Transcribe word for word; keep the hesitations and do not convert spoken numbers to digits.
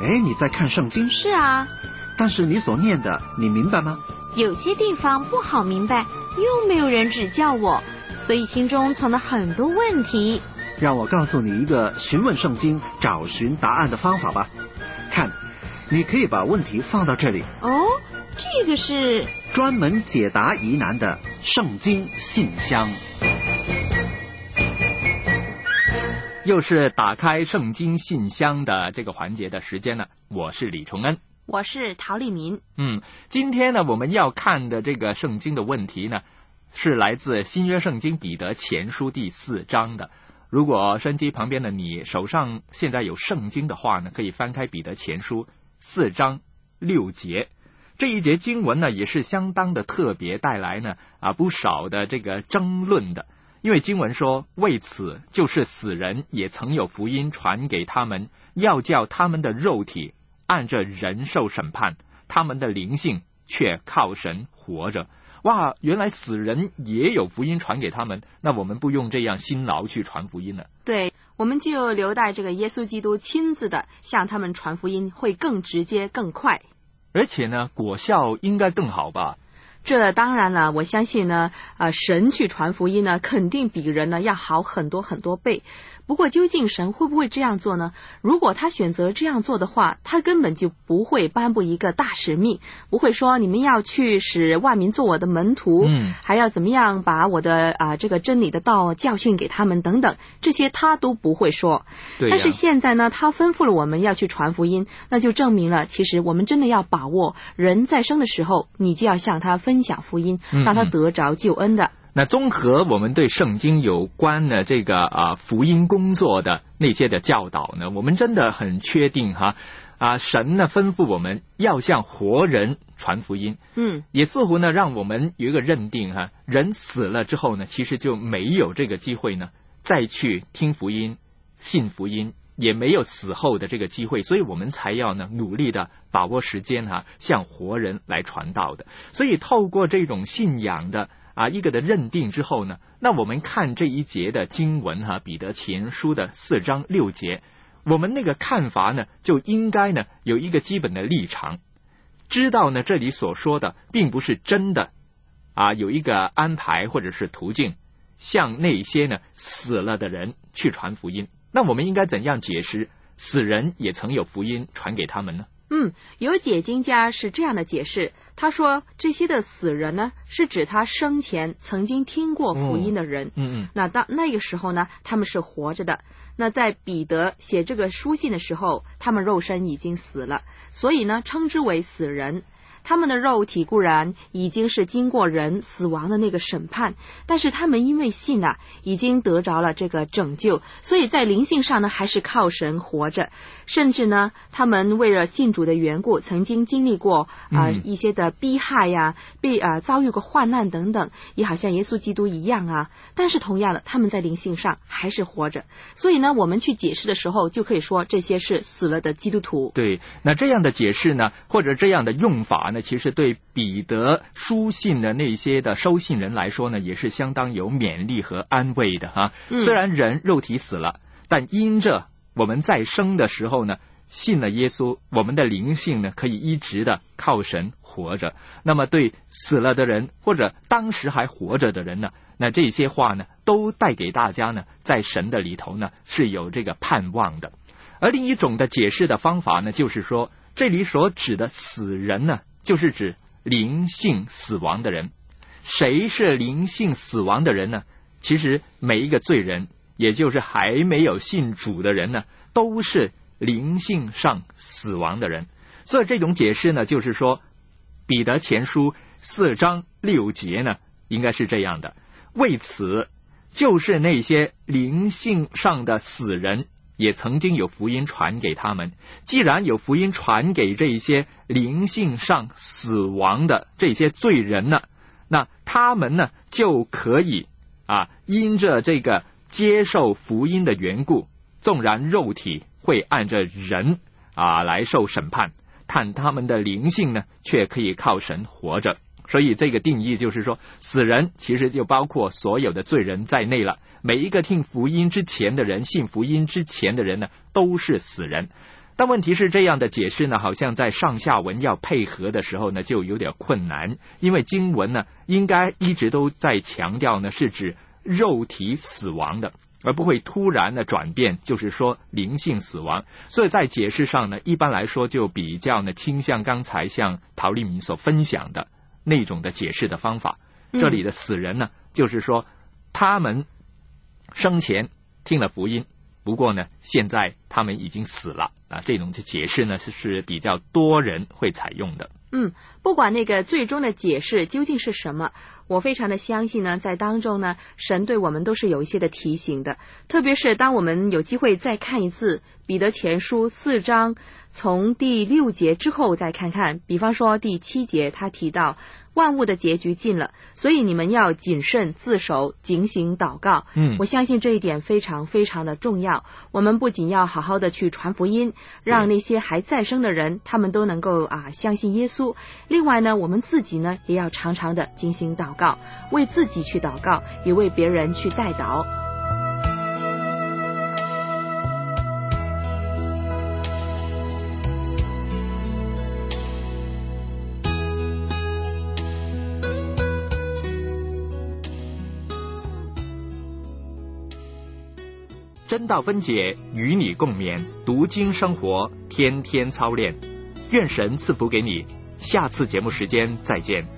为你在看圣经。 是啊。 但是你所念的，你明白吗？ 有些地方不好明白，又没有人指教我，所以心中存了很多问题。 让我告诉你一个询问圣经、找寻答案的方法吧。看，你可以把问题放到这里。 哦，这个是专门解答疑难的圣经信箱。 又是打开圣经信箱的这个环节的时间了，我是李崇恩， 我是陶丽民。 嗯，今天呢，我们要看的这个圣经的问题呢，是来自新约圣经彼得前书第四章的。如果收音机旁边的你手上现在有圣经的话呢，可以翻开彼得前书四章六节。这一节经文呢，也是相当的特别，带来呢啊不少的这个争论的。因为经文说，为此就是死人也曾有福音传给他们，要叫他们的肉体按着人受审判，他们的灵性却靠神活着。哇，原来死人也有福音传给他们，那我们不用这样辛劳去传福音了。 对，我们就留待这个耶稣基督亲自的向他们传福音，会更直接更快， 而且呢果效应该更好吧。 这当然了，我相信呢，呃，神去传福音呢，肯定比人呢要好很多很多倍。不过，究竟神会不会这样做呢？如果他选择这样做的话，他根本就不会颁布一个大使命，不会说你们要去使万民做我的门徒， 嗯， 还要怎么样把我的啊、呃、这个真理的道教训给他们等等，这些他都不会说。 对呀。 但是现在呢，他吩咐了我们要去传福音，那就证明了，其实我们真的要把握人在生的时候，你就要向他分享福音，让他得着救恩的。 嗯嗯那综合我们对圣经有关的这个啊福音工作的那些的教导呢，我们真的很确定哈啊神呢吩咐我们要向活人传福音， 嗯， 也似乎呢让我们有一个认定哈，人死了之后呢，其实就没有这个机会呢再去听福音、信福音，也没有死后的这个机会，所以我们才要呢努力的把握时间哈，向活人来传道的。所以透过这种信仰的啊，一个的认定之后呢，那我们看这一节的经文哈，彼得前书的四章六节，我们那个看法呢，就应该呢有一个基本的立场，知道呢这里所说的并不是真的啊，有一个安排或者是途径，向那些呢死了的人去传福音。那我们应该怎样解释死人也曾有福音传给他们呢？ 嗯，有解经家是这样的解释，他说这些的死人呢，是指他生前曾经听过福音的人。 嗯嗯。 那到那个时候呢，他们是活着的。那在彼得写这个书信的时候，他们肉身已经死了，所以呢，称之为死人。他们的肉体固然已经是经过人死亡的那个审判，但是他们因为信啊，已经得着了这个拯救，所以在灵性上呢，还是靠神活着。甚至呢，他们为了信主的缘故，曾经经历过啊、呃、一些的逼害呀，被啊、呃、遭遇过患难等等，也好像耶稣基督一样啊。但是同样的，他们在灵性上还是活着。所以呢，我们去解释的时候，就可以说这些是死了的基督徒。 对，那这样的解释呢，或者这样的用法呢，其实对彼得书信的那些的收信人来说呢，也是相当有勉励和安慰的哈、 嗯。 虽然人肉体死了，但因着我们在生的时候呢，信了耶稣，我们的灵性呢，可以一直的靠神活着。那么对死了的人，或者当时还活着的人呢，那这些话呢，都带给大家呢，在神的里头呢，是有这个盼望的。而另一种的解释的方法呢，就是说，这里所指的死人呢，就是指灵性死亡的人。谁是灵性死亡的人呢？其实每一个罪人，也就是还没有信主的人呢，都是灵性上死亡的人。所以这种解释呢，就是说彼得前书四章六节呢，应该是这样的：为此就是那些灵性上的死人，也曾经有福音传给他们。既然有福音传给这些灵性上死亡的这些罪人呢，那他们呢就可以啊，因着这个接受福音的缘故，纵然肉体会按着人啊来受审判，但他们的灵性呢却可以靠神活着。所以这个定义就是说，死人其实就包括所有的罪人在内了。每一个听福音之前的人，信福音之前的人呢，都是死人。 但问题是这样的解释呢，好像在上下文要配合的时候呢，就有点困难，因为经文呢应该一直都在强调呢是指肉体死亡的，而不会突然的转变，就是说灵性死亡。所以在解释上呢，一般来说就比较呢倾向刚才像陶丽敏所分享的那种的解释的方法。这里的死人呢，就是说他们生前听了福音，不过呢现在他们已经死了啊，这种解释呢是比较多人会采用的。 嗯，不管那个最终的解释究竟是什么，我非常的相信呢，在当中呢，神对我们都是有一些的提醒的。特别是当我们有机会再看一次彼得前书四章，从第六节之后再看看，比方说第七节，他提到万物的结局近了，所以你们要谨慎自守，警醒祷告。 嗯， 我相信这一点非常非常的重要。我们不仅要好好的去传福音，让那些还在生的人，他们都能够啊相信耶稣。另外呢，我们自己呢也要常常的进行祷告，为自己去祷告，也为别人去代祷。 真道分解，与你共勉，读经生活，天天操练。愿神赐福给你。下次节目时间再见。